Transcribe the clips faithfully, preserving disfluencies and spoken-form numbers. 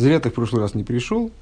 Зря ты в прошлый раз не пришел,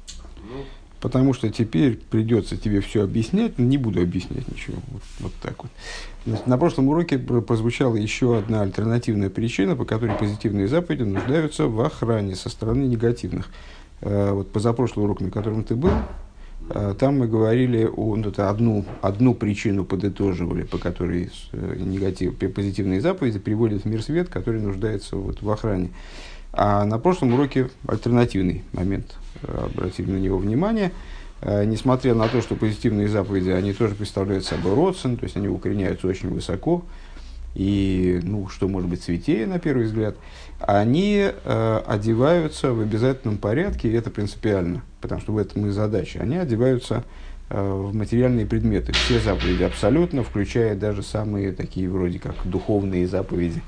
потому что теперь придется тебе все объяснять, но не буду объяснять ничего. Вот, вот так вот. Значит, на прошлом уроке прозвучала еще одна альтернативная причина, по которой позитивные заповеди нуждаются в охране со стороны негативных. Вот позапрошлый урок, на котором ты был, там мы говорили о ну, это одну, одну причину подытоживали, по которой негатив, позитивные заповеди приводят в мир свет, который нуждается вот в охране. А на прошлом уроке альтернативный момент, обратили на него внимание. Несмотря на то, что позитивные заповеди, они тоже представляют собой родствен, то есть они укореняются очень высоко, и, ну, что может быть святее на первый взгляд, они э, одеваются в обязательном порядке, и это принципиально, потому что в этом и задача. Они одеваются э, в материальные предметы. Все заповеди абсолютно, включая даже самые такие вроде как духовные заповеди,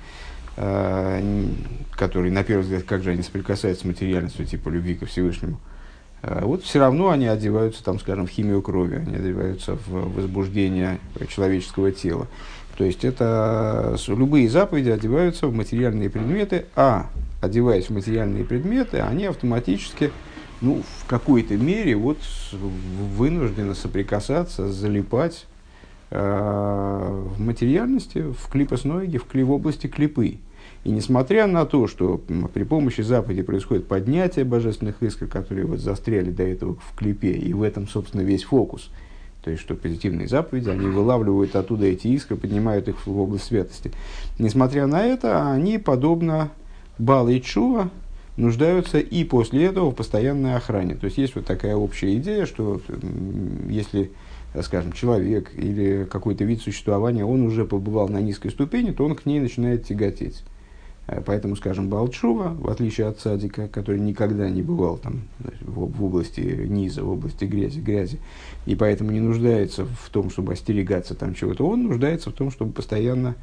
э, которые, на первый взгляд, как же они соприкасаются с материальностью, типа любви ко Всевышнему. Э, вот все равно они одеваются, там, скажем, в химию крови, они одеваются в возбуждение человеческого тела. То есть, это любые заповеди одеваются в материальные предметы, а, одеваясь в материальные предметы, они автоматически, ну, в какой-то мере вот, вынуждены соприкасаться, залипать э, в материальности, в клипосноиге, в, кли, в области клипы. И несмотря на то, что при помощи заповеди происходит поднятие божественных искр, которые вот застряли до этого в клипе, и в этом, собственно, весь фокус, то есть, что позитивные заповеди, они вылавливают оттуда эти искры, поднимают их в область святости. Несмотря на это, они, подобно Баал и Тшува, нуждаются и после этого в постоянной охране. То есть, есть вот такая общая идея, что если, скажем, человек или какой-то вид существования, он уже побывал на низкой ступени, то он к ней начинает тяготеть. Поэтому, скажем, Баал Тшува, в отличие от цадика, который никогда не бывал там, в, в области низа, в области грязи, грязи, и поэтому не нуждается в том, чтобы остерегаться там чего-то, он нуждается в том, чтобы постоянно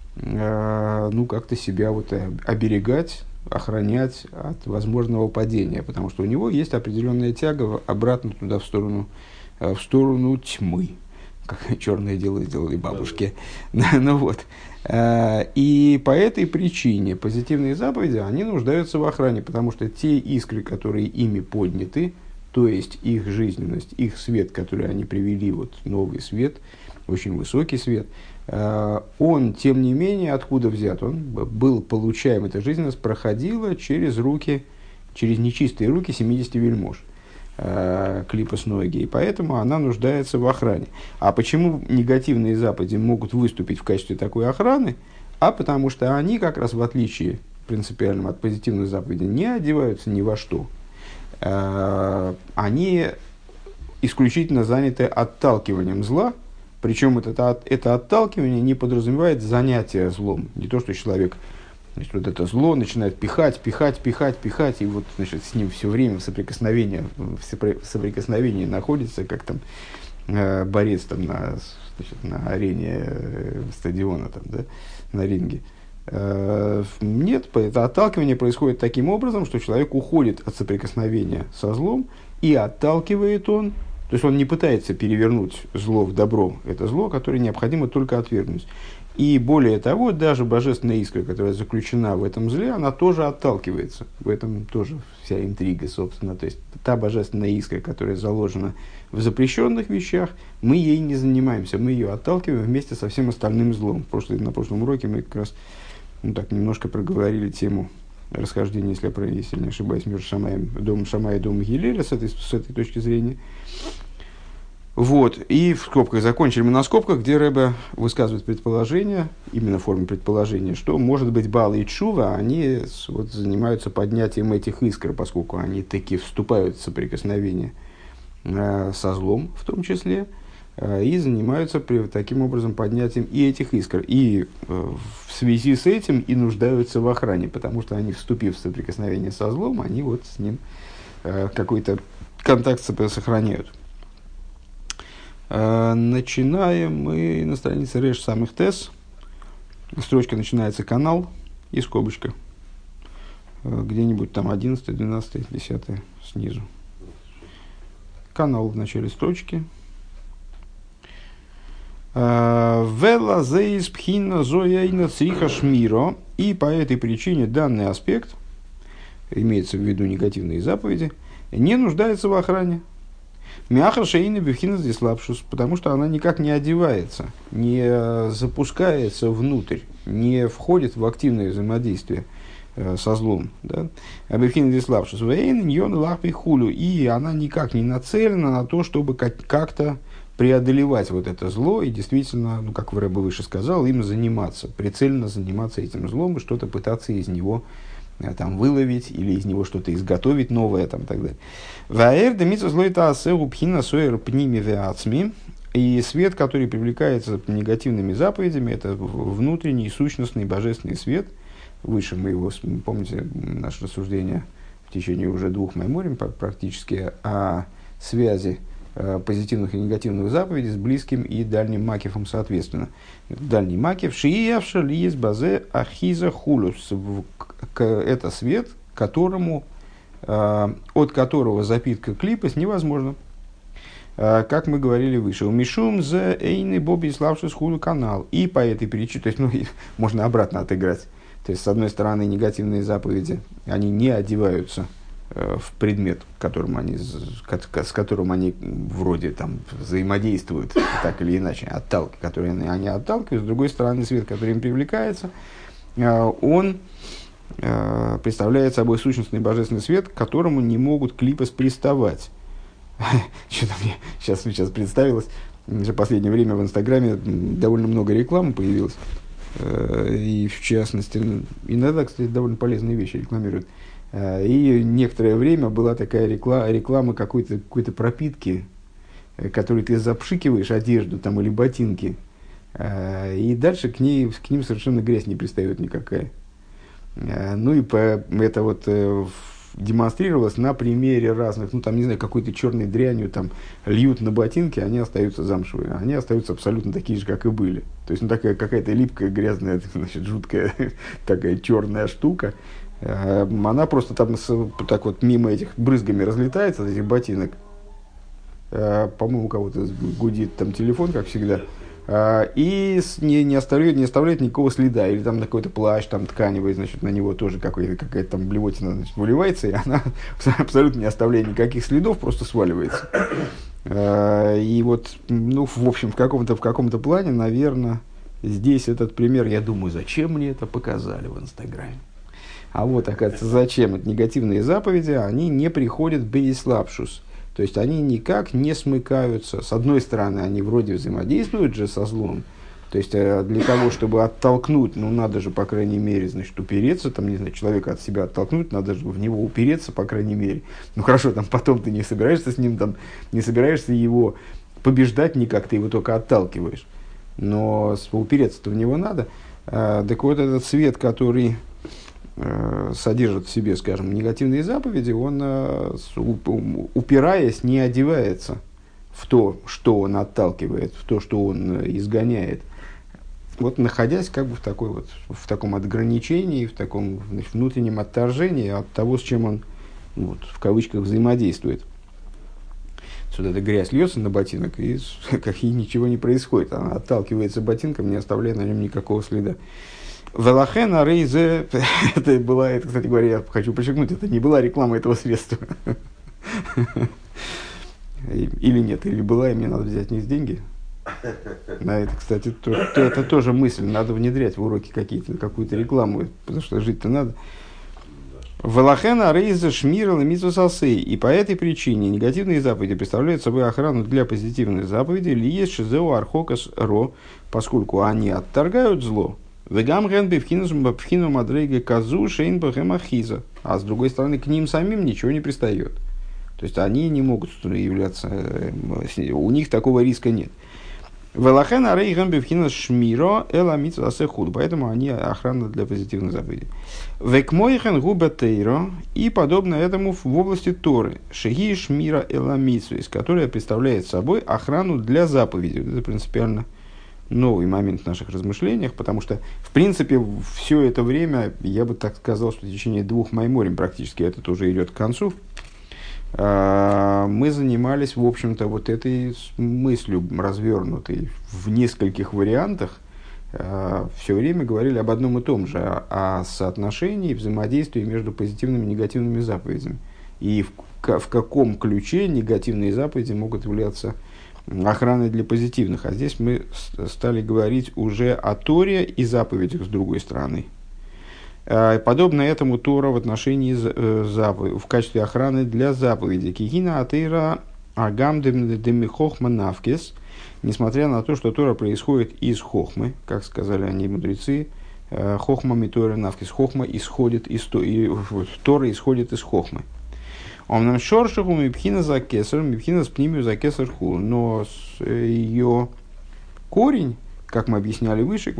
э, ну, как-то себя вот оберегать, охранять от возможного падения, потому что у него есть определенная тяга обратно туда, в сторону, в сторону тьмы, как черное дело сделали бабушки. Ну вот. И по этой причине позитивные заповеди, они нуждаются в охране, потому что те искры, которые ими подняты, то есть их жизненность, их свет, который они привели, вот новый свет, очень высокий свет, он, тем не менее, откуда взят? Он был получаем, эта жизненность проходила через руки, через нечистые руки семидесяти вельмож. Клипос ноги, и поэтому она нуждается в охране. А почему негативные заповеди могут выступить в качестве такой охраны? А потому что они, как раз в отличие принципиально от позитивных заповедей, не одеваются ни во что. Они исключительно заняты отталкиванием зла, причем это, это отталкивание не подразумевает занятие злом. Не то, что человек, значит, вот это зло начинает пихать, пихать, пихать, пихать, и вот, значит, с ним все время в соприкосновении, в соприкосновении находится, как там э, борец там, на, значит, на арене э, стадиона, там, да, на ринге. Э, нет, это отталкивание происходит таким образом, что человек уходит от соприкосновения со злом, и отталкивает он, то есть он не пытается перевернуть зло в добро, это зло, которое необходимо только отвергнуть. И более того, даже божественная искра, которая заключена в этом зле, она тоже отталкивается. В этом тоже вся интрига, собственно. То есть, та божественная искра, которая заложена в запрещенных вещах, мы ей не занимаемся, мы ее отталкиваем вместе со всем остальным злом. В прошлый, на прошлом уроке мы как раз ну, так, немножко проговорили тему расхождения, если я, если не ошибаюсь, между Шамаем, домом Шамая и домом Гилеля с этой, с этой точки зрения. Вот, и в скобках закончили мы на скобках, где Ребе высказывает предположение, именно в форме предположения, что, может быть, Баал и Тшува, они вот, занимаются поднятием этих искр, поскольку они таки вступают в соприкосновение э, со злом, в том числе, э, и занимаются при, таким образом поднятием и этих искр. И э, в связи с этим и нуждаются в охране, потому что они, вступив в соприкосновение со злом, они вот с ним э, какой-то контакт сохраняют. Начинаем мы на странице Реш самых Тес. Строчка начинается канал и скобочка. Где-нибудь там одиннадцать, двенадцать, десять снизу. Канал в начале строчки. Вела зеис пхина зояйна цриха шмиро. И по этой причине данный аспект имеется в виду негативные заповеди, не нуждается в охране. Мяхар шейна бифхина здесь лапшус, потому что она никак не одевается, не запускается внутрь, не входит в активное взаимодействие э, со злом. Да? А бифхина здесь лапшус, вейн ньон лахпи хулю, и она никак не нацелена на то, чтобы как- как-то преодолевать вот это зло и действительно, ну, как Рэбе выше сказал, им заниматься, прицельно заниматься этим злом и что-то пытаться из него там, выловить или из него что-то изготовить новое там, и так далее. Ваэр демитсва злоита асеру пхина соэр пними веацми. И свет, который привлекается негативными заповедями, это внутренний, сущностный, божественный свет. Выше мы его, помните, наше рассуждение в течение уже двух майморим практически о связи позитивных и негативных заповедей с близким и дальним макифом соответственно. Дальний макиф шиявша лиес базе ахиза хулус. Это свет, которому, от которого запитка клипас невозможна. Как мы говорили выше. Умишум за эйны боби славшись хулу канал. И по этой причине, то есть, ну, можно обратно отыграть. То есть, с одной стороны, негативные заповеди, они не одеваются в предмет, которым они, с которым они вроде там взаимодействуют, так или иначе, отталки, которые они отталкивают. С другой стороны, свет, который им привлекается, он представляет собой сущностный божественный свет, к которому не могут клипос приставать. Что-то мне сейчас, сейчас представилось, в последнее время в Инстаграме довольно много рекламы появилось, и в частности, иногда, кстати, довольно полезные вещи рекламируют. И некоторое время была такая реклама, реклама какой-то, какой-то пропитки, которой ты запшикиваешь одежду там, или ботинки, и дальше к, ней, к ним совершенно грязь не пристает никакая. Ну и по, это вот демонстрировалось на примере разных, ну там, не знаю, какой-то черной дрянью там льют на ботинки, они остаются замшевые, они остаются абсолютно такие же, как и были. То есть, ну, такая какая-то липкая, грязная, значит, жуткая такая черная штука, она просто там так вот мимо этих брызгами разлетается от этих ботинок. По-моему, у кого-то гудит там телефон, как всегда. И не, не, оставляет, не оставляет никакого следа. Или там какой-то плащ там, тканевый, значит, на него тоже какая-то там блевотина, значит, выливается, и она абсолютно не оставляет никаких следов, просто сваливается. И вот, ну, в общем, в каком-то, в каком-то плане, наверное, здесь этот пример, я думаю, зачем мне это показали в Инстаграме. А вот, оказывается, зачем? Это негативные заповеди, они не приходят бейслапшус. То есть, они никак не смыкаются. С одной стороны, они вроде взаимодействуют же со злом. То есть, для того, чтобы оттолкнуть, ну, надо же, по крайней мере, значит, упереться, там, не знаю, человека от себя оттолкнуть, надо же в него упереться, по крайней мере. Ну, хорошо, там, потом ты не собираешься с ним, там, не собираешься его побеждать никак, ты его только отталкиваешь. Но упереться-то в него надо. Так вот, этот свет, который содержит в себе, скажем, негативные заповеди, он, упираясь, не одевается в то, что он отталкивает, в то, что он изгоняет. Вот, находясь как бы в, такой вот, в таком ограничении, в таком, значит, внутреннем отторжении от того, с чем он, вот, в кавычках, взаимодействует. Сюда эта грязь льется на ботинок, и, как, и ничего не происходит. Она отталкивается ботинком, не оставляя на нем никакого следа. Велахена рейзе, это была, это, кстати говоря, я хочу подчеркнуть, это не была реклама этого средства. Или нет, или была, и мне надо взять с них деньги. На это, кстати, то, то, это тоже мысль, надо внедрять в уроки какие-то, какую-то рекламу, потому что жить-то надо. Велахена рейзе шмира ламитсусасей, и по этой причине негативные заповеди представляют собой охрану для позитивных заповедей, ли есть шизеу архокас ро, поскольку они отторгают зло. А с другой стороны, к ним самим ничего не пристает. То есть, они не могут являться, у них такого риска нет. Поэтому они охрана для позитивных заповедей. И подобно этому в области Торы, шеги шмира эламицуис, которая представляет собой охрану для заповедей. Это принципиально новый момент в наших размышлениях, потому что, в принципе, все это время, я бы так сказал, что в течение двух майморим практически это тоже идет к концу, мы занимались, в общем-то, вот этой мыслью развернутой в нескольких вариантах, э, все время говорили об одном и том же, о, о соотношении взаимодействия между позитивными и негативными заповедями. И в, в каком ключе негативные заповеди могут являться охраной для позитивных. А здесь мы стали говорить уже о Торе и заповедях с другой стороны. Подобно этому Тора в отношении заповедей, в качестве охраны для заповедей. Кигина атеира агам демихохма навкес. Несмотря на то, что Тора происходит из хохмы, как сказали они мудрецы, хохма митора навкес. Хохма исходит из Тора, исходит из хохмы. Он нам шоршаху мипхина за кесар, мипхина с пнимию за кесар ху. Но ее корень, как мы объясняли выше,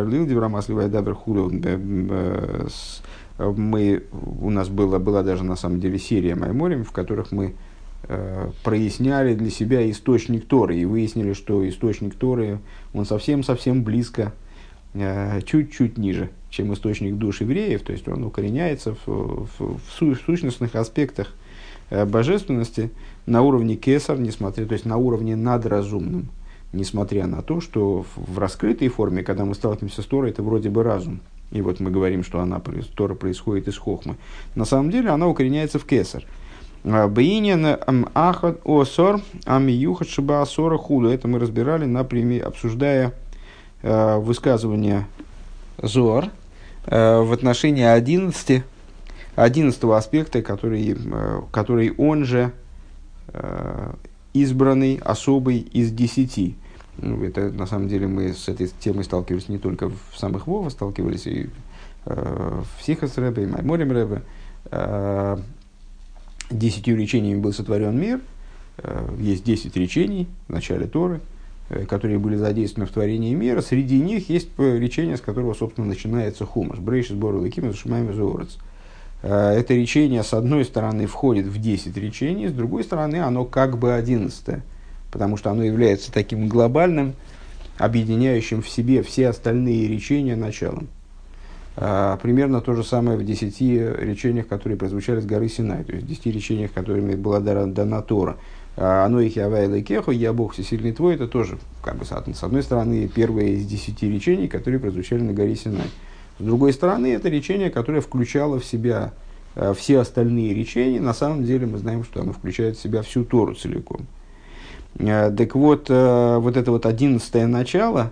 мы, у нас была, была даже на самом деле серия Майморим, в которых мы э, проясняли для себя источник Торы и выяснили, что источник Торы, он совсем-совсем близко, э, чуть-чуть ниже, чем источник душ евреев, то есть он укореняется в, в, в, су, в сущностных аспектах э, божественности на уровне кесар, несмотря, то есть на уровне надразумном. Несмотря на то, что в раскрытой форме, когда мы сталкиваемся с Торой, это вроде бы разум. И вот мы говорим, что она, Тора происходит из хохмы. На самом деле она укореняется в кесар. Бейнин ахад осор амиюхат шиба асора худу. Это мы разбирали, на примере, обсуждая э, высказывание Зоар э, в отношении одиннадцати, одиннадцатого аспекта, который, э, который он же э, избранный, особый из десяти. Ну, это, на самом деле, мы с этой темой сталкивались не только в самых Вова, сталкивались и э, в Сихас Ребе, и Майморим Ребе. Э, десятью речениями был сотворен мир. Э, есть десять речений в начале Торы, э, которые были задействованы в творении мира. Среди них есть речение, с которого, собственно, начинается Хумаш. Брейш сбору лаким зашумаем зоорец. Это речение, с одной стороны, входит в десять речений, с другой стороны, оно как бы одиннадцатое. Потому что оно является таким глобальным, объединяющим в себе все остальные речения началом. А, примерно то же самое в десяти речениях, которые прозвучали с горы Синай, то есть в десяти речениях, которыми была дана Тора. А, «Оно их явай лейкеху», «Я Бог всесильный твой», это тоже, как бы, с одной стороны, первое из десяти речений, которые прозвучали на горе Синай. С другой стороны, это речение, которое включало в себя а, все остальные речения. На самом деле мы знаем, что оно включает в себя всю Тору целиком. Так вот, вот это вот одиннадцатое начало,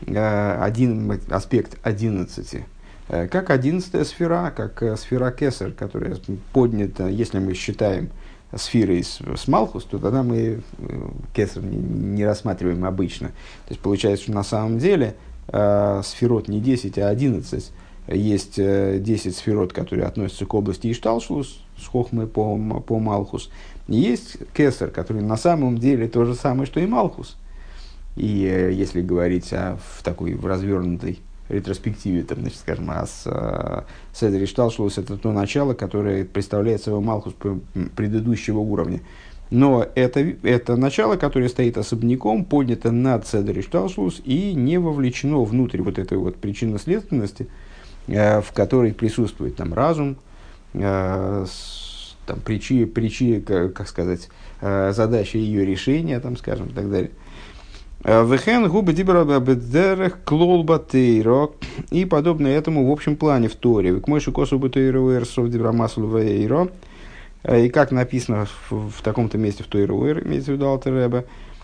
один аспект одиннадцати, как одиннадцатая сфера, как сфера Кесар, которая поднята, если мы считаем сферой с, с Малхус, то тогда мы Кесар не, не рассматриваем обычно. То есть получается, что на самом деле сферот не десять, а одиннадцать. Есть десять сферот, которые относятся к области Ишталшлус, с Хохмой по, по Малхус. Есть Кесар, который на самом деле то же самое, что и Малхус. И э, если говорить о, в такой в развернутой ретроспективе, там, значит, скажем, а с э, Седер Ишталшлус, это то начало, которое представляет собой Малхус предыдущего уровня. Но это, это начало, которое стоит особняком, поднято над Седер Ишталшлус и не вовлечено внутрь вот этой вот причинно-следственности, э, в которой присутствует там разум, э, с, там, причи, причи, как, как сказать, э, задача ее решения, там, скажем, и так далее. Вехен губы дибра бедерах клолба тейро. И подобно этому в общем плане в Торе. К мойши косу бутейро эрсов дибра масл вейро. И как написано в, в таком-то месте в Тойро эр, имеется в виду Алтер Ребе.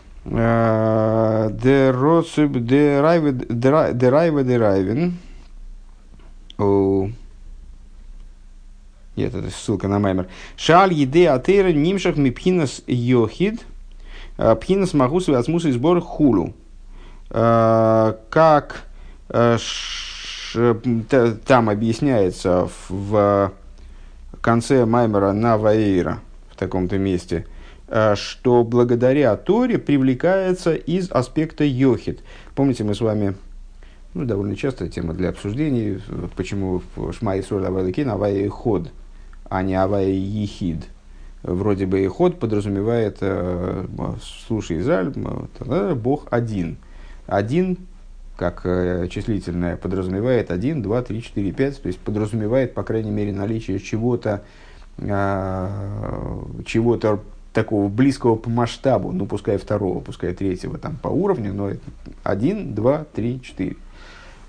Де роциб де райве де райвен. Нет, это ссылка на Маймер. Шаль еде атера нимшах мипхинас йохид, пхинас магус вацмус и сбор хулу. Как там объясняется в конце Маймера на Ваэйра, в таком-то месте, что благодаря Торе привлекается из аспекта йохид. Помните, мы с вами... Ну, довольно частая тема для обсуждений, почему в Шма Исроль Авай Элокейн Авай Эход, а не Авай Ехид. Вроде бы Эход подразумевает, э, слушай, Израиль, э, Бог один. Один, как э, числительное, подразумевает один, два, три, четыре, пять, то есть подразумевает, по крайней мере, наличие чего-то, э, чего-то такого близкого по масштабу, ну, пускай второго, пускай третьего там, по уровню, но один, два, три, четыре.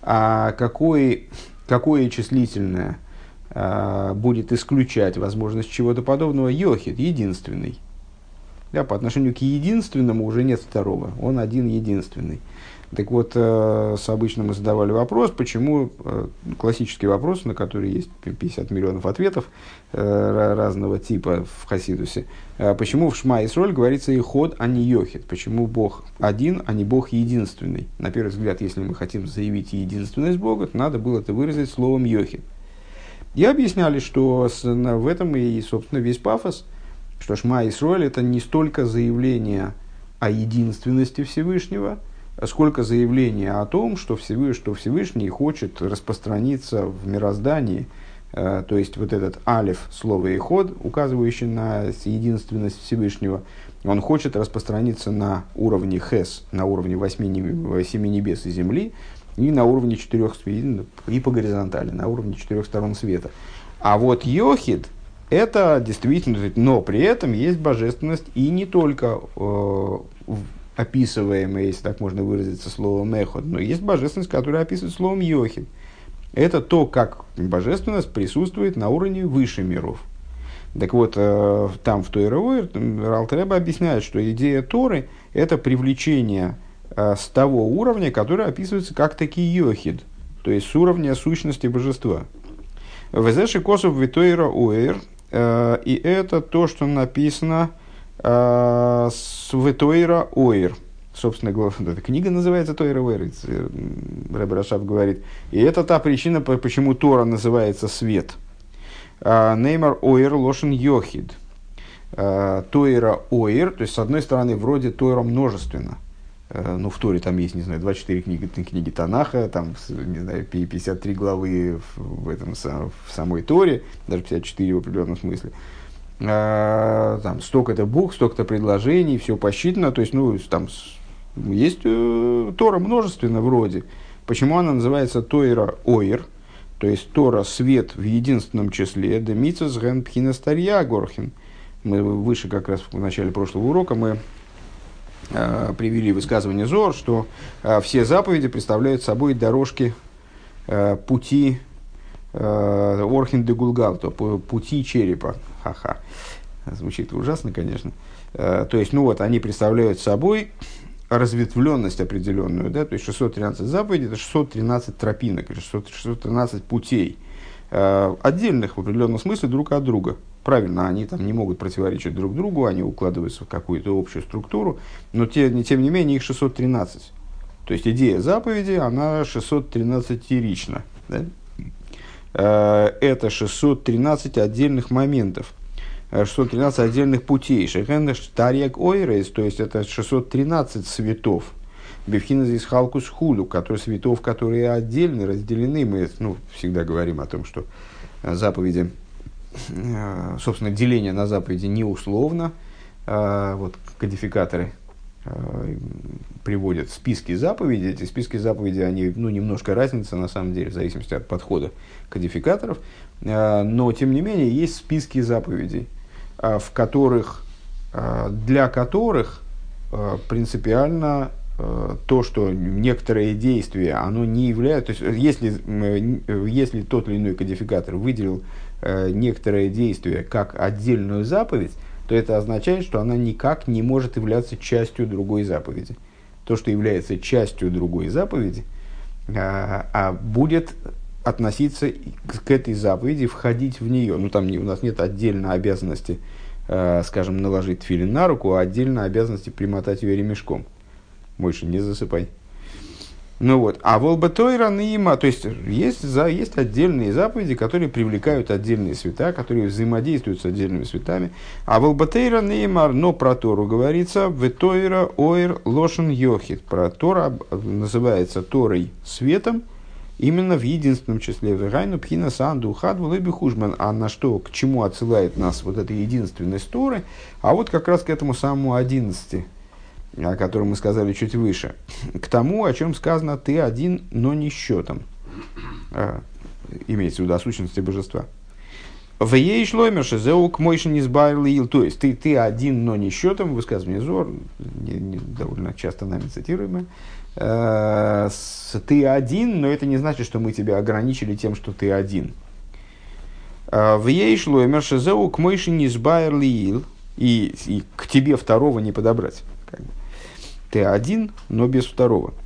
А какое, какое числительное а, будет исключать возможность чего-то подобного? Йохид, единственный. Да, по отношению к единственному уже нет второго, он один единственный. Так вот, э, с обычно мы задавали вопрос, почему, э, классический вопрос, на который есть пятьдесят миллионов ответов э, разного типа в Хасидусе, э, почему в Шма Исроль говорится «Иход», а не «Йохид», почему Бог один, а не Бог единственный. На первый взгляд, если мы хотим заявить единственность Бога, то надо было это выразить словом «Йохид». И объясняли, что с, на, в этом и, собственно, весь пафос, что Шма Исроль – это не столько заявление о единственности Всевышнего, сколько заявление о том, что Всевышний, что Всевышний хочет распространиться в мироздании, э, то есть вот этот алиф, слово «иход», указывающий на единственность Всевышнего, он хочет распространиться на уровне хес, на уровне восьми, семи небес и земли, и на уровне четырех, и по горизонтали, на уровне четырех сторон света. А вот йохид – это действительно, но при этом есть божественность и не только э, описываемая, если так можно выразиться, словом «эход», но есть божественность, которая описывает словом «йохид». Это то, как божественность присутствует на уровне выше миров. Так вот, э, там в Тойра Ойр Алтер Ребе объясняет, что идея Торы – это привлечение э, с того уровня, который описывается как таки «йохид», то есть с уровня сущности божества. «Везеши косов в Тойра Ойр», и это то, что написано э, с Тойра Ойр. Собственно, эта книга называется Тойра Ойр, Ребе Рашаб говорит. И это та причина, почему Тора называется свет. Неймар Ойр лошен йохид. Тойра Ойр, то есть, с одной стороны, вроде Тойра множественно. Ну, в Торе там есть, не знаю, двадцать четыре книги, книги Танаха, там, не знаю, пятьдесят три главы в, этом, в самой Торе, даже пятьдесят четыре в определенном смысле. А, там столько-то букв, столько-то предложений, все посчитано. То есть, ну, там есть э, Тора множественно вроде. Почему она называется Тойра Ойр? То есть, Тора свет в единственном числе. Демицус ген пхина старья горхин. Мы выше, как раз в начале прошлого урока, мы привели высказывание Зор, что э, все заповеди представляют собой дорожки, э, пути э, Орхин де Гулгал, то пути черепа. Ха-ха. Звучит ужасно, конечно. Э, то есть, ну вот, они представляют собой разветвленность определенную, да, то есть шестьсот тринадцать заповедей, это шестьсот тринадцать тропинок, шестьсот, шестьсот тринадцать путей, э, отдельных в определенном смысле друг от друга. Правильно, они там не могут противоречить друг другу, они укладываются в какую-то общую структуру, но те, тем не менее их шестьсот тринадцать. То есть идея заповеди, она шестьсот тринадцатирична. Да? Это шестьсот тринадцать отдельных моментов, шестьсот тринадцать отдельных путей. Штарьяк ойрейс, то есть это шестьсот тринадцать светов. Бифхина здесь халкус хулю, которые светов, которые отдельно разделены. Мы ну, всегда говорим о том, что заповеди, собственно, деление на заповеди не условно. Вот кодификаторы приводят списки заповедей. Эти списки заповедей, они ну, немножко разница на самом деле, в зависимости от подхода кодификаторов. Но, тем не менее, есть списки заповедей, в которых, для которых принципиально то, что некоторые действия, оно не является... То есть, если, если тот или иной кодификатор выделил некоторое действие как отдельную заповедь, то это означает, что она никак не может являться частью другой заповеди. То, что является частью другой заповеди, а, а будет относиться к, к этой заповеди, входить в нее. Ну, там не, у нас нет отдельной обязанности, э, скажем, наложить тфилин на руку, а отдельной обязанности примотать ее ремешком. Больше не засыпай. Ну вот, а волбатойра нима, то есть есть, за, есть отдельные заповеди, которые привлекают отдельные света, которые взаимодействуют с отдельными светами. А волбатойра нима, но про Тору говорится, ветойра ойр лошен йохид. Про Тора называется Торой светом, именно в единственном числе. Вегайну пхина санду хадву леби хужман. А на что, к чему отсылает нас вот эта единственность Торы? А вот как раз к этому самому одиннадцати, о котором мы сказали чуть выше, к тому, о чем сказано «ты один, но не счетом», а, имеется в виду о сущности божества. В ей шломерше зеук мойшин избавил, то есть ты, ты один, но не счетом, высказывание Зор, не, не, довольно часто нами цитируемое, э, ты один, но это не значит, что мы тебя ограничили тем, что ты один. В ей шло мершезеу к мойши низбайр лиил, и и к тебе второго не подобрать. Как бы. Ты один, но без второго.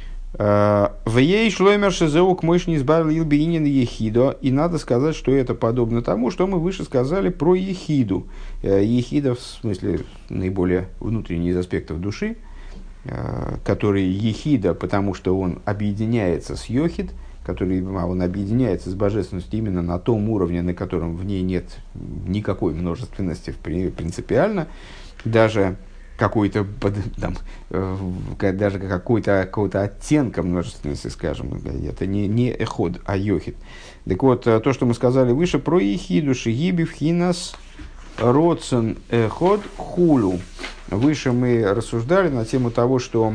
В ей шло мершезеу к мойши низбайр лиил бейнин ехидо, и надо сказать, что это подобно тому, что мы выше сказали про ехиду. Ехида, в смысле наиболее внутренний из аспектов души, который ехида, потому что он объединяется с йохид, который он объединяется с божественностью именно на том уровне, на котором в ней нет никакой множественности принципиально, даже какой-то, там, даже какой-то, какого-то оттенка множественности, скажем, это не, не эход, а йохид. Так вот, то, что мы сказали выше про ехиду, шигиби вхинас родсен эход хулю. Выше мы рассуждали на тему того, что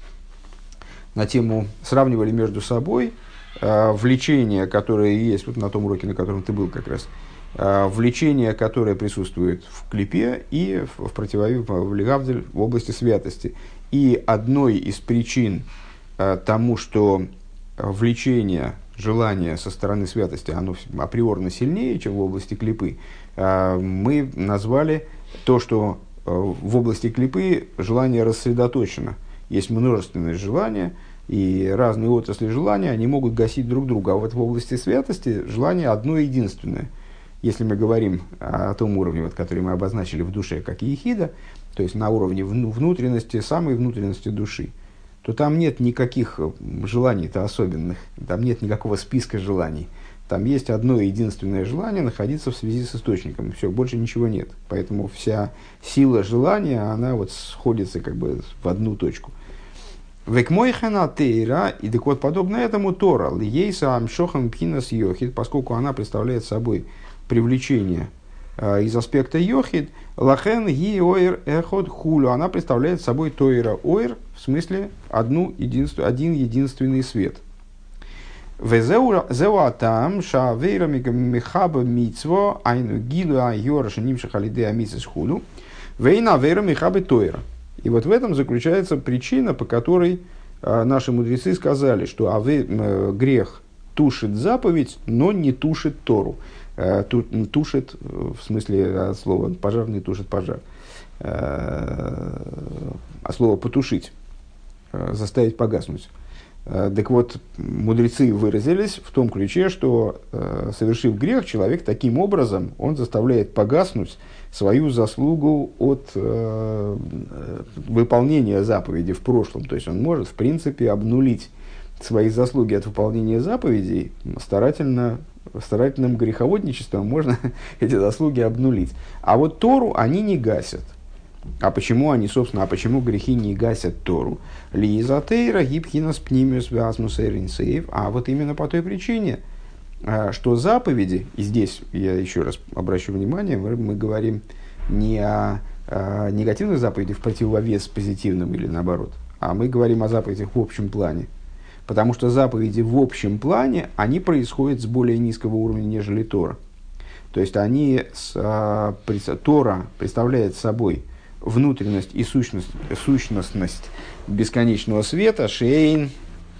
на тему сравнивали между собой э, влечение, которое есть, вот на том уроке, на котором ты был как раз, э, влечение, которое присутствует в клипе и в, в противовес в легавдель, в области святости. И одной из причин э, тому, что влечение, желание со стороны святости, оно априорно сильнее, чем в области клипы, э, мы назвали то, что в области клипы желание рассредоточено. Есть множественное желание, и разные отрасли желания, они могут гасить друг друга. А вот в области святости желание одно единственное. Если мы говорим о том уровне, вот, который мы обозначили в душе как ехида, то есть на уровне внутренности, самой внутренности души, то там нет никаких желаний-то особенных, там нет никакого списка желаний. Там есть одно единственное желание находиться в связи с источником. Все, больше ничего нет. Поэтому вся сила желания, она вот сходится как бы в одну точку. Векмойхана тейра, и так вот подобно этому Тора, лиейса амшохан пхинас йохид, поскольку она представляет собой привлечение э, из аспекта йохид, лахен ги ойр эход хулю, она представляет собой тойра ойр, в смысле одну единствен, один единственный свет. Везеуатам шавейра михаба мицво айну гилу айора шанимша халидея мицес худу вейна вейра михаба тойра. И вот в этом заключается причина, по которой э, наши мудрецы сказали, что аве, э, грех тушит заповедь, но не тушит Тору. Э, ту, тушит, в смысле от слова пожарный тушит пожар. Э, а слово потушить, э, заставить погаснуть. Так вот, мудрецы выразились в том ключе, что, э, совершив грех, человек таким образом, он заставляет погаснуть свою заслугу от э, выполнения заповеди в прошлом. То есть, он может, в принципе, обнулить свои заслуги от выполнения заповедей старательно, старательным греховодничеством можно эти заслуги обнулить. А вот Тору они не гасят. А почему они, собственно, а почему грехи не гасят Тору? Лизатейра гибхинас пнимиус васмус эринсеев. А вот именно по той причине, что заповеди, и здесь я еще раз обращу внимание, мы, мы говорим не о, о негативных заповедях в противовес позитивным или наоборот, а мы говорим о заповедях в общем плане. Потому что заповеди в общем плане, они происходят с более низкого уровня, нежели Тора. То есть, они с, а, Тора представляет собой внутренность и сущность, сущностность бесконечного света, шейн,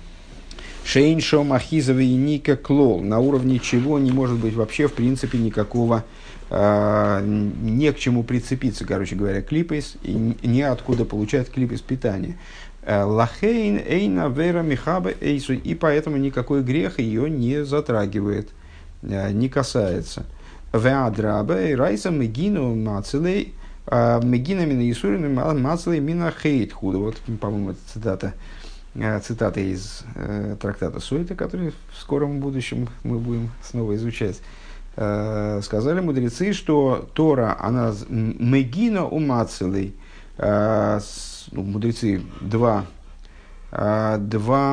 шейн шом ахизовый и ника клол, на уровне чего не может быть вообще в принципе никакого, э, не к чему прицепиться, короче говоря, клипес, и неоткуда получать клипес питания. Лахейн эйна вера михаба эйсу, и поэтому никакой грех ее не затрагивает, не касается. Веадраба и райса мегину мацелей, Мегинами на Исурину Мацлей Мина Хейт Худа. Вот, по-моему, это цитата, цитата из э, трактата Сойта, который в скором будущем мы будем снова изучать. Э, сказали мудрецы, что Тора, она Мегина у Мацлей. Э, ну, мудрецы два, э, два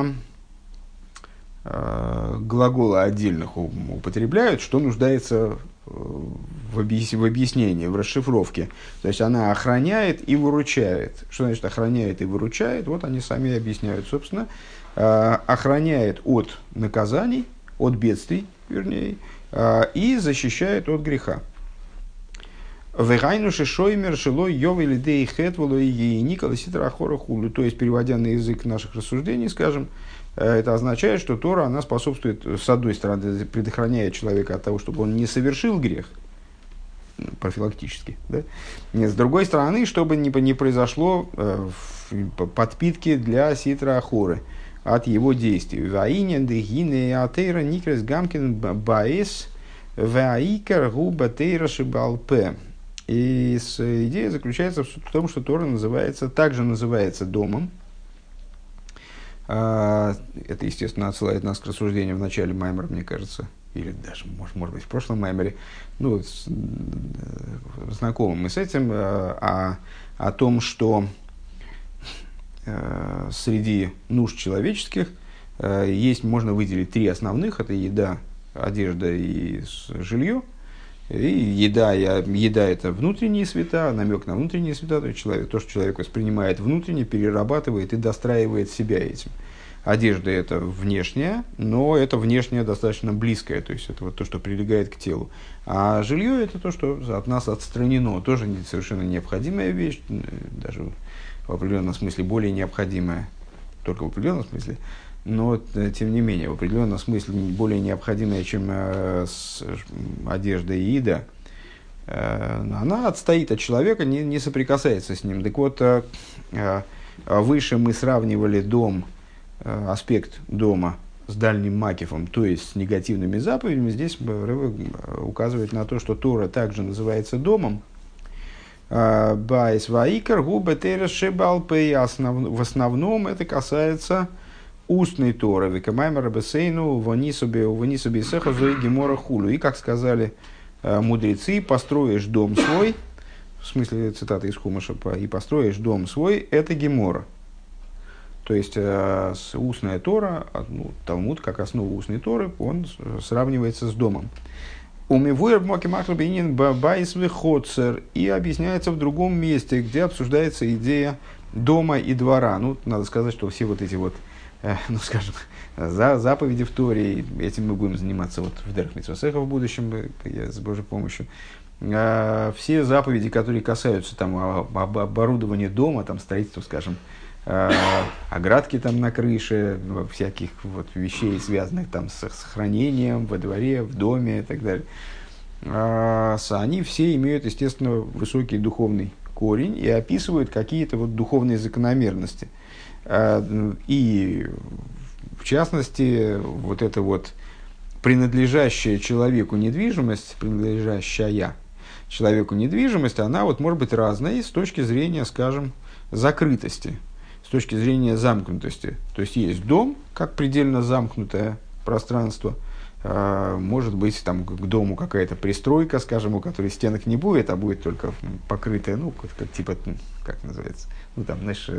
э, глагола отдельных употребляют, что нуждается в объяснении, в расшифровке. То есть, она охраняет и выручает. Что значит охраняет и выручает? Вот они сами объясняют, собственно. Охраняет от наказаний, от бедствий, вернее, и защищает от греха. Вегайнуши шоймер шилой йовы лидей хэтволу и никола ситра ахора хулю. То есть, переводя на язык наших рассуждений, скажем, это означает, что Тора, она способствует, с одной стороны, предохраняет человека от того, чтобы он не совершил грех, профилактически, да? С другой стороны, чтобы не, не произошло э, подпитки для ситра ахоры от его действий. Ваинен дегине атейра никрес гамкин баэс ваикар губа тейра шибалпе. И идея заключается в том, что Тора называется, также называется домом. Это, естественно, отсылает нас к рассуждению в начале Маймера, мне кажется, или даже, может, может быть, в прошлом Маймере, ну, с, знакомы мы с этим, о, о том, что среди нужд человеческих есть, можно выделить три основных, это еда, одежда и жилье. И еда, еда – это внутренние света, намек на внутренние света, то есть человек, то, что человек воспринимает внутренне, перерабатывает и достраивает себя этим. Одежда – это внешняя, но это внешняя достаточно близкая, то есть это вот то, что прилегает к телу. А жилье – это то, что от нас отстранено, тоже совершенно необходимая вещь, даже в определенном смысле более необходимая, только в определенном смысле. Но, тем не менее, в определенном смысле более необходимая, чем э, с, одежда и еда, э, она отстоит от человека, не, не соприкасается с ним. Так вот, э, э, выше мы сравнивали дом, э, аспект дома с дальним макифом, то есть с негативными заповедями. Здесь Рэбе указывает на то, что Тора также называется домом. Байс ваикар губа тейра шибалпей. В основном это касается устной Торы, векамаймер бесейну, вонисуби, вонисуби сехо зои гемора хулю. И, как сказали э, мудрецы, построишь дом свой, в смысле цитата из Хумаша, и построишь дом свой, это гемора. То есть, э, устная Тора, ну, Талмуд, как основа устной Торы, он сравнивается с домом. Умивуэр мокимахлабинин бабайс вихоцер. И объясняется в другом месте, где обсуждается идея дома и двора. Ну, надо сказать, что все вот эти вот ну, скажем, за заповеди в Торе, этим мы будем заниматься вот в Дерах Мицвасеха в будущем, я с Божьей помощью. А все заповеди, которые касаются там оборудования дома, там строительства, скажем, оградки там на крыше, всяких вот вещей, связанных там с хранением во дворе, в доме и так далее, они все имеют, естественно, высокий духовный корень и описывают какие-то вот духовные закономерности. И, в частности, вот эта вот принадлежащая человеку недвижимость, принадлежащая человеку недвижимость, она вот может быть разной с точки зрения, скажем, закрытости, с точки зрения замкнутости. То есть, есть дом, как предельно замкнутое пространство, может быть, там к дому какая-то пристройка, скажем, у которой стенок не будет, а будет только покрытая, ну, как, типа, как называется, ну, там, знаешь,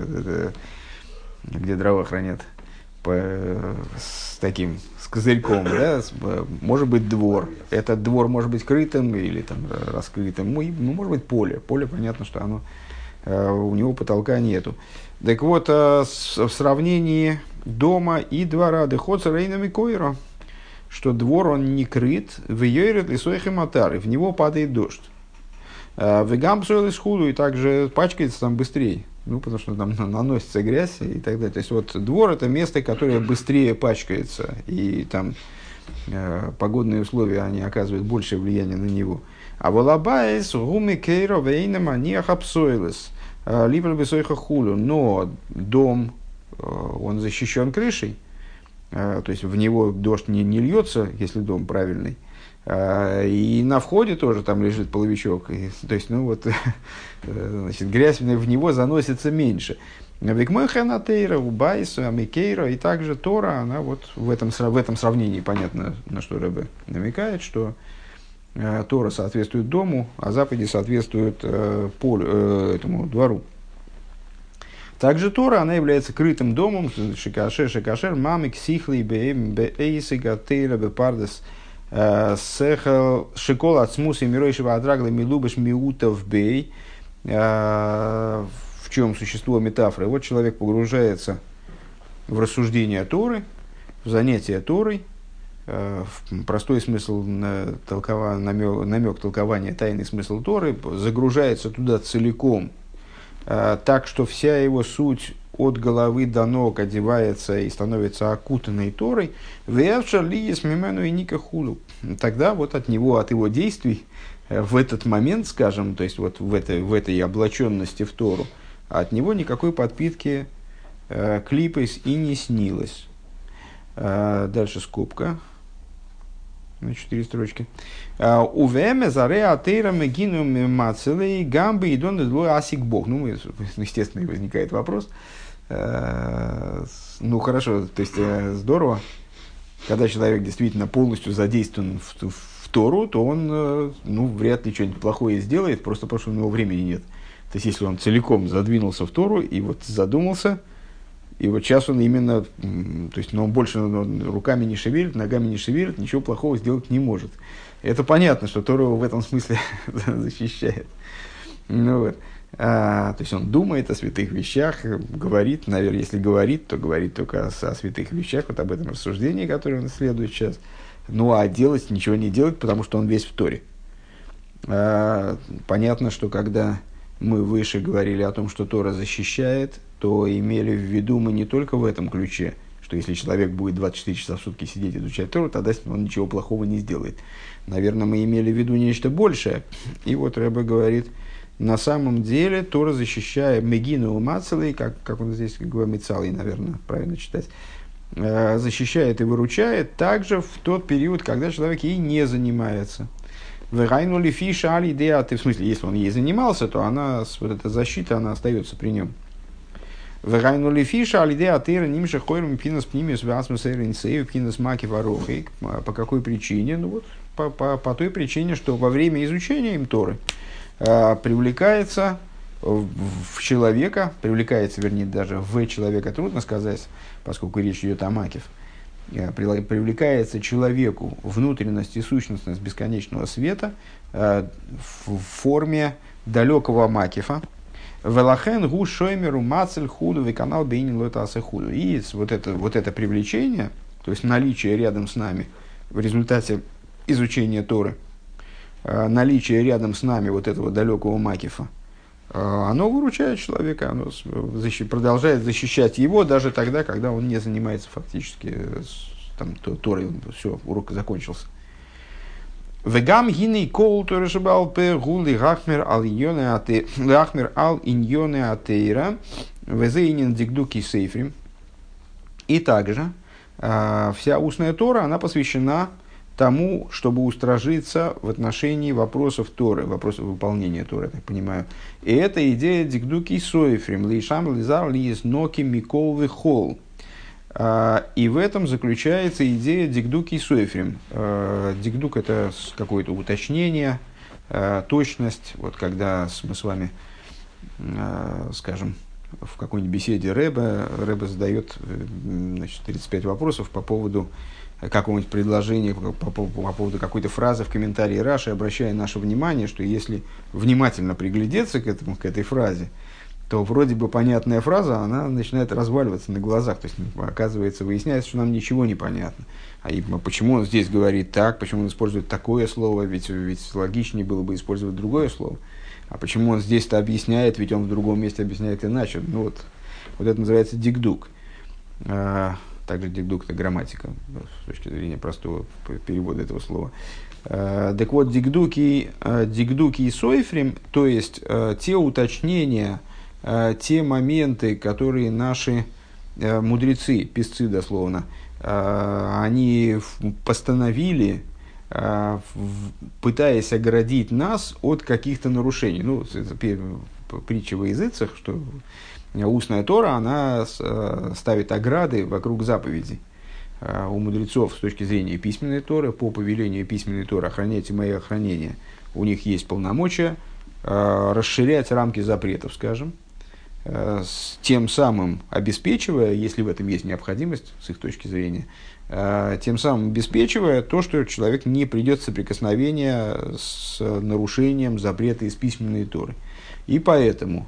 где дрова хранят, по, с таким, с козырьком, да, с, может быть двор. Этот двор может быть крытым или там раскрытым, ну, ну может быть поле. Поле, понятно, что оно, у него потолка нету. Так вот, в сравнении дома и двора, дыхоца рейнами койра, что двор он не крыт, в йойрет лисойх и матар, и в него падает дождь. В гампсуэл из худу, и также пачкается там быстрее. Ну, потому что там наносится грязь и так далее. То есть, вот двор – это место, которое быстрее пачкается, и там э, погодные условия, они оказывают большее влияние на него. А волабайс, гуми кейро, вейнам, они ахапсойлес, либо бесойха хулю. Но дом, э, он защищен крышей, э, то есть, в него дождь не, не льется, если дом правильный. И на входе тоже там лежит половичок. И, то есть, ну вот, значит, грязь в него заносится меньше. Викмойханатейра, Убайсу, Амикейра, и также Тора, она вот в этом, в этом сравнении, понятно, на что Ребе намекает, что э, Тора соответствует дому, а заповеди соответствуют э, полю, э, этому двору. Также Тора, она является крытым домом, шикашер, шикашер, мамик, сихли, бэйм, бэйсы, гатейра, бэпардес, Сехал шикол ацмус и миройшего адрагла милубаш миутов бей. В чем существо метафоры? Вот человек погружается в рассуждение Торы, в занятие Торой, простой смысл толкова, намек, намек толкования, тайный смысл Торы загружается туда целиком, так что вся его суть от головы до ног одевается и становится окутанной Торой, тогда вот от него, от его действий в этот момент, скажем, то есть вот в этой, в этой облаченности в Тору, от него никакой подпитки э, клипой и не снилось. Э, дальше скобка. На четыре строчки. Увеме заре атеира мегину мацелей гамбы и дон длой асик бог. Ну, естественно, возникает вопрос. Ну, хорошо, то есть здорово, когда человек действительно полностью задействован в, в Тору, то он, ну, вряд ли что-нибудь плохое сделает, просто потому что у него времени нет. То есть, если он целиком задвинулся в Тору и вот задумался, и вот сейчас он именно, то есть, ну, он больше руками не шевелит, ногами не шевелит, ничего плохого сделать не может. Это понятно, что Тора в этом смысле защищает. Ну, вот. а, то есть, он думает о святых вещах, говорит, наверное, если говорит, то говорит только о, о святых вещах, вот об этом рассуждении, которое он исследует сейчас. Ну, а делать, ничего не делать, потому что он весь в Торе. А, понятно, что когда мы выше говорили о том, что Тора защищает, то имели в виду мы не только в этом ключе, что если человек будет двадцать четыре часа в сутки сидеть и изучать Тору, тогда он ничего плохого не сделает. Наверное, мы имели в виду нечто большее. И вот Ребе говорит, на самом деле Тора защищает Мегину Мацелей, как, как он здесь говорит, Мицалей, наверное, правильно читать, э, защищает и выручает также в тот период, когда человек ей не занимается. В Райнули Фиша Али Деаты, в смысле, если он ей занимался, то она, вот эта защита, она остается при нем. В Райнули Фиша Али Деаты Нимша Хойрум Пинас Пнимиус Васмус Эринсею Пинас Маки Варохи. По какой причине? Ну вот, по, по, по той причине, что во время изучения им Торы э, привлекается в, в человека, привлекается, вернее, даже в человека, трудно сказать, поскольку речь идет о Макев, привлекается человеку внутренность и сущностность бесконечного света э, в форме далекого макифа. Велахен гу шоймеру мацель худу веканал бейнин лотасы худу. И вот это, вот это привлечение, то есть наличие рядом с нами в результате изучения Торы, э, наличие рядом с нами вот этого далекого макифа, э, оно выручает человека, оно защи- продолжает защищать его даже тогда, когда он не занимается фактически там, Торой, все, урок закончился. Вегам гиней кол торешебал пе гули гахмер ал иньоне ате гахмер ал иньоне атеира везейнин дигдуки сейфрим. И также э, вся устная Тора, она посвящена тому, чтобы устражиться в отношении вопросов Торы, вопросов выполнения Торы, я так понимаю. И это идея дигдуки сейфрим лишам лизар лиз ноки микол вихол. И в этом заключается идея дикдук и суэфрим. Дикдук – это какое-то уточнение, точность. Вот когда мы с вами, скажем, в какой-нибудь беседе Ребе, Ребе задает, значит, тридцать пять вопросов по поводу какого-нибудь предложения, по, по, по поводу какой-то фразы в комментарии Раши, обращая наше внимание, что если внимательно приглядеться к, этому, к этой фразе, то вроде бы понятная фраза, она начинает разваливаться на глазах. То есть, оказывается, выясняется, что нам ничего не понятно. А и, почему он здесь говорит так, почему он использует такое слово, ведь, ведь логичнее было бы использовать другое слово. А почему он здесь-то объясняет, ведь он в другом месте объясняет иначе. Ну, вот, вот это называется дикдук. А, также дикдук – это грамматика, с точки зрения простого перевода этого слова. А, так вот, дикдуки, дикдуки и сойфрим, то есть а, те уточнения, те моменты, которые наши э, мудрецы, писцы дословно, э, они постановили, э, в, пытаясь оградить нас от каких-то нарушений. Ну, это притча во языцах, что устная Тора, она э, ставит ограды вокруг заповедей. Э, у мудрецов с точки зрения письменной Торы, по повелению письменной Торы, охраняйте мои охранения, у них есть полномочия э, расширять рамки запретов, скажем, с тем самым обеспечивая, если в этом есть необходимость, с их точки зрения, тем самым обеспечивая то, что человек не придет в соприкосновение с нарушением запрета из письменной Торы. И поэтому,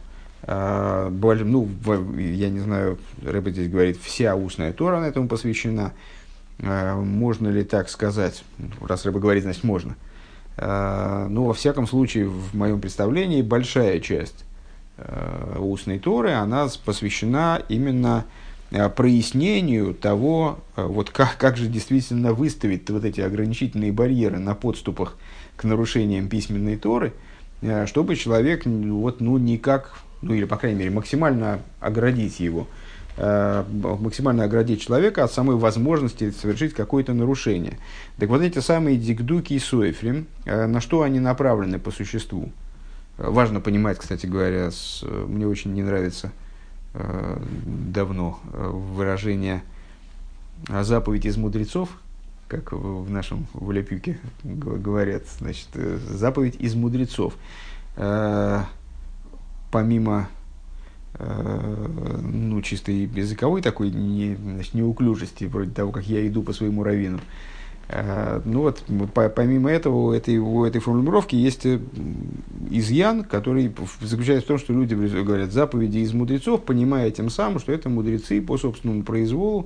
ну, я не знаю, Ребе здесь говорит, вся устная Тора на этому посвящена. можно ли так сказать, раз Рэбе говорит, значит можно. Ну, во всяком случае, в моем представлении, большая часть устной Торы, она посвящена именно прояснению того, вот как, как же действительно выставить вот эти ограничительные барьеры на подступах к нарушениям письменной Торы, чтобы человек вот, ну, никак, ну или, по крайней мере, максимально оградить его, максимально оградить человека от самой возможности совершить какое-то нарушение. Так вот эти самые дикдуки и соэфрим, на что они направлены по существу? Важно понимать, кстати говоря, с, мне очень не нравится э, давно выражение «заповедь из мудрецов», как в нашем Валяпюке говорят, значит, заповедь из мудрецов. Э, помимо э, ну, чистой языковой такой не, значит, неуклюжести, вроде того, как я иду по своему раввину, ну вот, помимо этого, этой, у этой формулировки есть изъян, который заключается в том, что люди говорят заповеди из мудрецов, понимая тем самым, что это мудрецы по собственному произволу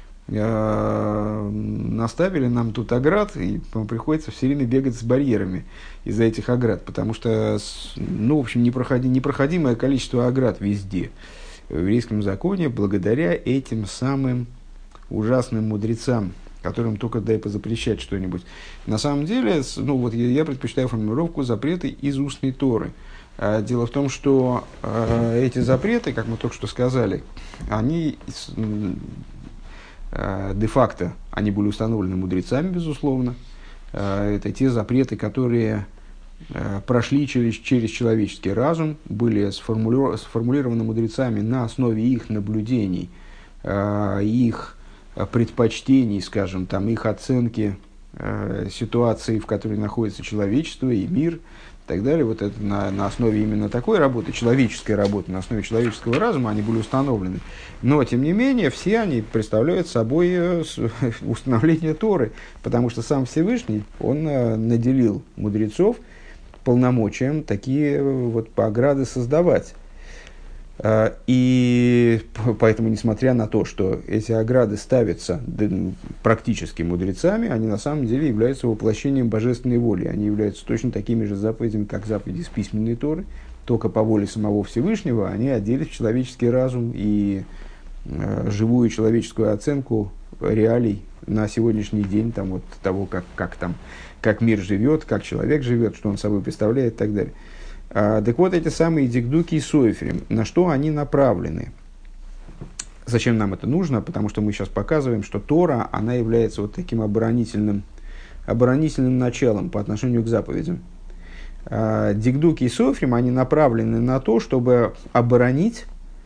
наставили нам тут оград, и приходится все время бегать с барьерами из-за этих оград, потому что, ну, в общем, непроходи, непроходимое количество оград везде в еврейском законе благодаря этим самым ужасным мудрецам, которым только дай позапрещать что-нибудь. На самом деле, ну, вот я, я предпочитаю формулировку запреты из устной Торы. А, дело в том, что а, эти запреты, как мы только что сказали, они а, де-факто они были установлены мудрецами, безусловно. А, это те запреты, которые а, прошли через, через человеческий разум, были сформули- сформулированы мудрецами на основе их наблюдений, а, их предпочтений, скажем, там, их оценки э, ситуации, в которой находится человечество и мир, и так далее. Вот это на, на основе именно такой работы, человеческой работы, на основе человеческого разума они были установлены. Но, тем не менее, все они представляют собой э, установление Торы, потому что сам Всевышний, он э, наделил мудрецов полномочием такие э, вот ограды создавать. И поэтому, несмотря на то, что эти ограды ставятся практически мудрецами, они на самом деле являются воплощением божественной воли. Они являются точно такими же заповедями, как заповеди из письменной Торы, только по воле самого Всевышнего они одели в человеческий разум и э, живую человеческую оценку реалий на сегодняшний день, там, вот, того, как, как, там, как мир живет, как человек живет, что он собой представляет и так далее. А, так вот, эти самые дикдуки и соэфрим, на что они направлены? Зачем нам это нужно? Потому что мы сейчас показываем, что Тора, она является вот таким оборонительным, оборонительным началом по отношению к заповедям. А, дикдуки и соэфрим, они направлены на то, чтобы оборонить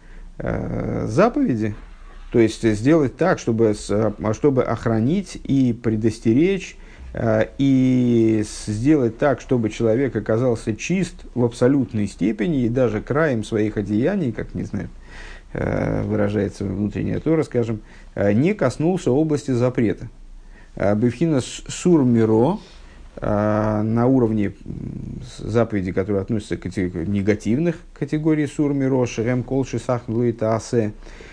а, заповеди, то есть сделать так, чтобы, чтобы охранить и предостеречь, и сделать так, чтобы человек оказался чист в абсолютной степени и даже краем своих одеяний, как, не знаю, выражается внутренняя Тора, скажем, не коснулся области запрета. Бевхина сур миро, на уровне заповедей, которые относятся к негативных категорий сур миро, шерем колши сахнули таасе,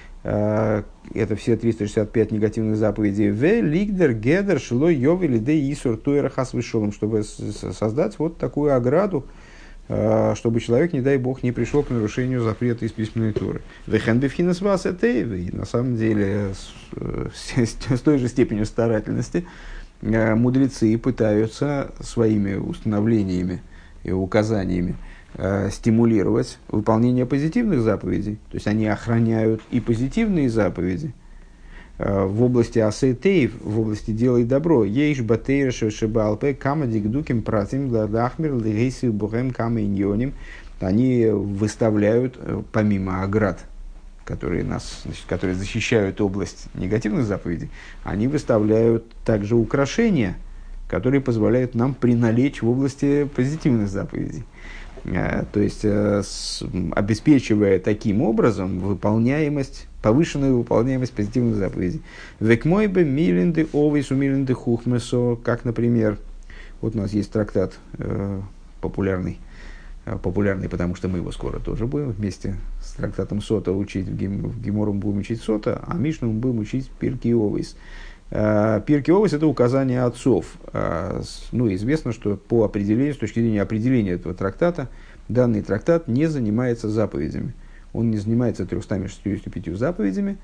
это все триста шестьдесят пять негативных заповедей. В лигдер гедер шило йови лидей исур туэра хас вышелом, чтобы создать вот такую ограду, чтобы человек, не дай бог, не пришел к нарушению запрета из письменной Торы. Вехен бифхинас вас это и на самом деле с, с, с той же степенью старательности мудрецы пытаются своими установлениями и указаниями стимулировать выполнение позитивных заповедей. То есть они охраняют и позитивные заповеди. В области асейтеев, в области делай добро, ейш батейр шебалпе кама дикдуким пратим ладахмир лигейси бухем кама иньоним. Они выставляют, помимо оград, которые, нас, значит, которые защищают область негативных заповедей, они выставляют также украшения, которые позволяют нам приналечь в области позитивных заповедей. То есть, обеспечивая таким образом выполняемость, повышенную выполняемость позитивных заповедей. Векмойбе милинды овейсу милинды хухмесо, как, например, вот у нас есть трактат э, популярный, популярный, потому что мы его скоро тоже будем вместе с трактатом Сота учить, в, гем, в Гемору мы будем учить Сота, а Мишну мы будем учить Пирки Овейс. Пиркей Овос — это указание отцов. Ну, известно, что по определению, с точки зрения определения этого трактата, данный трактат не занимается заповедями. Он не занимается тремястами шестьюдесятью пятью заповедями,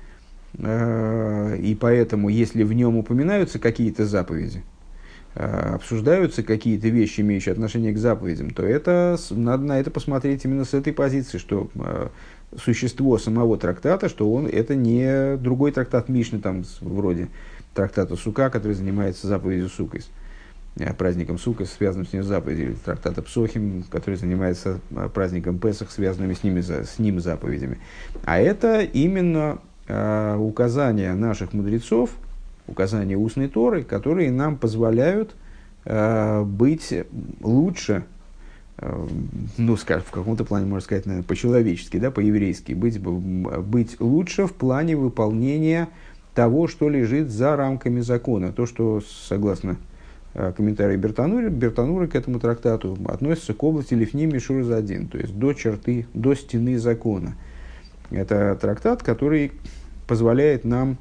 и поэтому, если в нем упоминаются какие-то заповеди, обсуждаются какие-то вещи, имеющие отношение к заповедям, то это, надо на это посмотреть именно с этой позиции, что существо самого трактата, что он, это не другой трактат Мишны, там, вроде трактата Сука, который занимается заповедью Суккос, праздником Суккос, связанным с ним заповедью, или трактата Псохим, который занимается праздником Песах, связанными с, ними, с ним заповедями. А это именно э, указания наших мудрецов, указания устной Торы, которые нам позволяют э, быть лучше, э, ну, скажем, в каком-то плане, можно сказать, наверное, по-человечески, да, по-еврейски, быть, быть лучше в плане выполнения того, что лежит за рамками закона. То, что, согласно э, комментарию Бертануры, Бертануры к этому трактату относится к области Лифним Мишур один, то есть до черты, до стены закона. Это трактат, который позволяет нам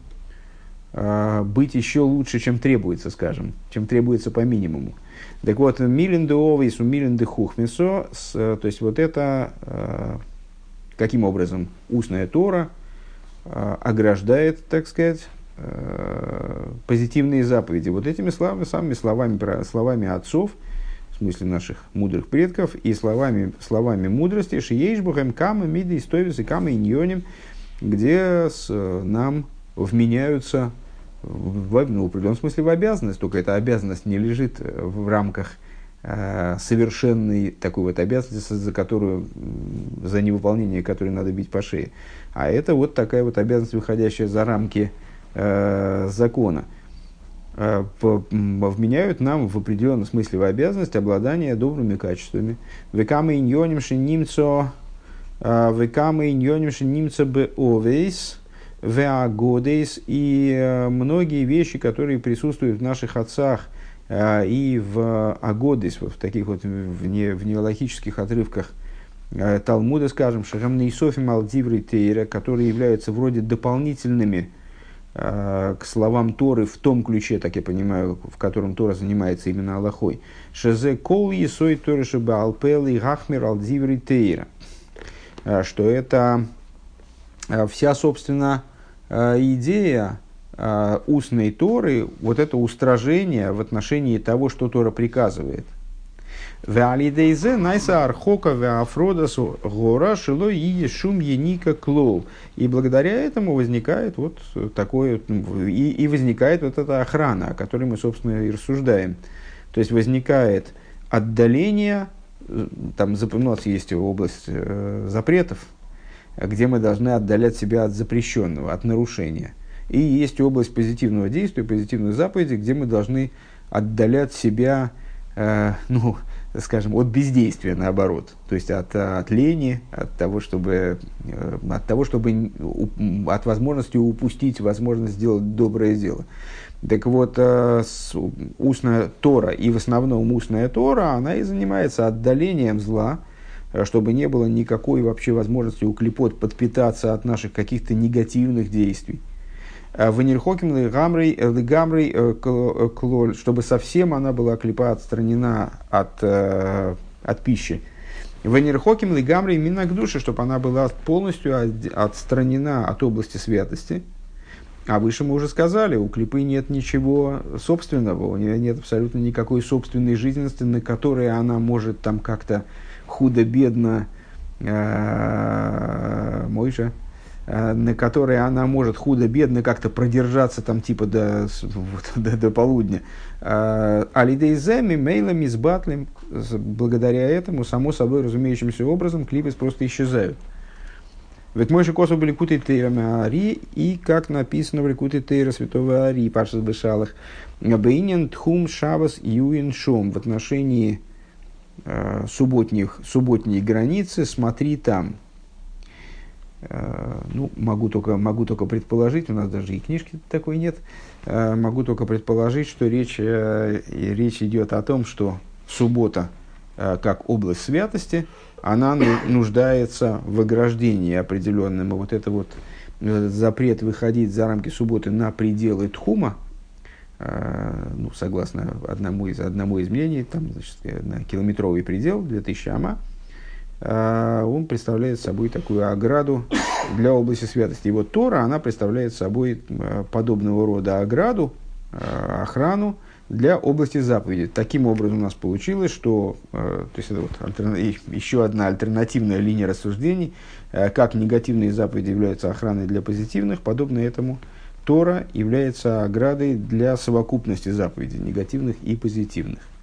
э, быть еще лучше, чем требуется, скажем, чем требуется по минимуму. Так вот, милен де овейс, милен де хухмесо, то есть вот это, э, каким образом устная Тора ограждает, так сказать, позитивные заповеди. Вот этими словами, самыми словами, словами отцов, в смысле наших мудрых предков, и словами, словами мудрости, шиейшбухем кама миды истовис и кама иньоним, где с, нам вменяются, в, ну, в определенном смысле в обязанность, только эта обязанность не лежит в рамках э, совершенной такой вот обязанности, за которую, за невыполнение которой надо бить по шее. А это вот такая вот обязанность, выходящая за рамки э, закона. Э, по, вменяют нам в определенном смысле в обязанность обладания добрыми качествами. Векама иньонимши нимцо, векама иньонимши нимцо беовейс, веагодейс, и э, многие вещи, которые присутствуют в наших отцах э, и в агодейс, в таких вот в, не, в неологических отрывках Талмуда, скажем, Шахамный Софим Алдиврей Тейра, которые являются вроде дополнительными э, к словам Торы в том ключе, так я понимаю, в котором Тора занимается именно Аллахой. Шезе кол есой Торы шеба алпел и гахмер Алдиврей Тейра. Что это э, вся, собственно, э, идея э, устной Торы, вот это устражение в отношении того, что Тора приказывает. И благодаря этому возникает вот такое, и, и возникает вот эта охрана, о которой мы, собственно, и рассуждаем. То есть возникает отдаление, там у нас есть область э, запретов, где мы должны отдалять себя от запрещенного, от нарушения. И есть область позитивного действия, позитивной заповеди, где мы должны отдалять себя, э, ну, скажем, от бездействия, наоборот, то есть от, от лени, от того, чтобы, от того, чтобы, от возможности упустить возможность сделать доброе дело. Так вот, устная Тора, и в основном устная Тора, она и занимается отдалением зла, чтобы не было никакой вообще возможности у клипот подпитаться от наших каких-то негативных действий. В Нильхоким Легамрей, чтобы совсем она была клипа отстранена от, от пищи. В Нильхоким Легамрей Минагдуши, чтобы она была полностью отстранена от области святости. А выше мы уже сказали, у клипы нет ничего собственного, у нее нет абсолютно никакой собственной жизненности, на которой она может там как-то худо-бедно, э, Мойша, на которой она может худо-бедно как-то продержаться там типа до, до, до полудня. Алидейземи, мейлами, с батлем, благодаря этому, само собой разумеющимся образом, клипы просто исчезают. Ведь мой же косу были куты тейрами Ари, и как написано в Ликуте Тейра святого Ари, Пашас Бешалах, Бейнин Тхум Шабас Юин Шом, в отношении э, субботних, субботней границы, смотри там. Э, ну, могу только, могу только предположить, у нас даже и книжки такой нет, э, могу только предположить, что речь, э, речь идет о том, что суббота, э, как область святости, она нуждается в ограждении определенном. И вот это вот запрет выходить за рамки субботы на пределы тхума, ну, согласно одному из, одному из мнений, там, значит, на километровый предел, две тысячи ама, он представляет собой такую ограду для области святости. И вот Тора, она представляет собой подобного рода ограду, охрану для области заповеди. Таким образом у нас получилось, что то есть это вот альтерна... еще одна альтернативная линия рассуждений, как негативные заповеди являются охраной для позитивных, подобно этому Тора является оградой для совокупности заповедей, негативных и позитивных.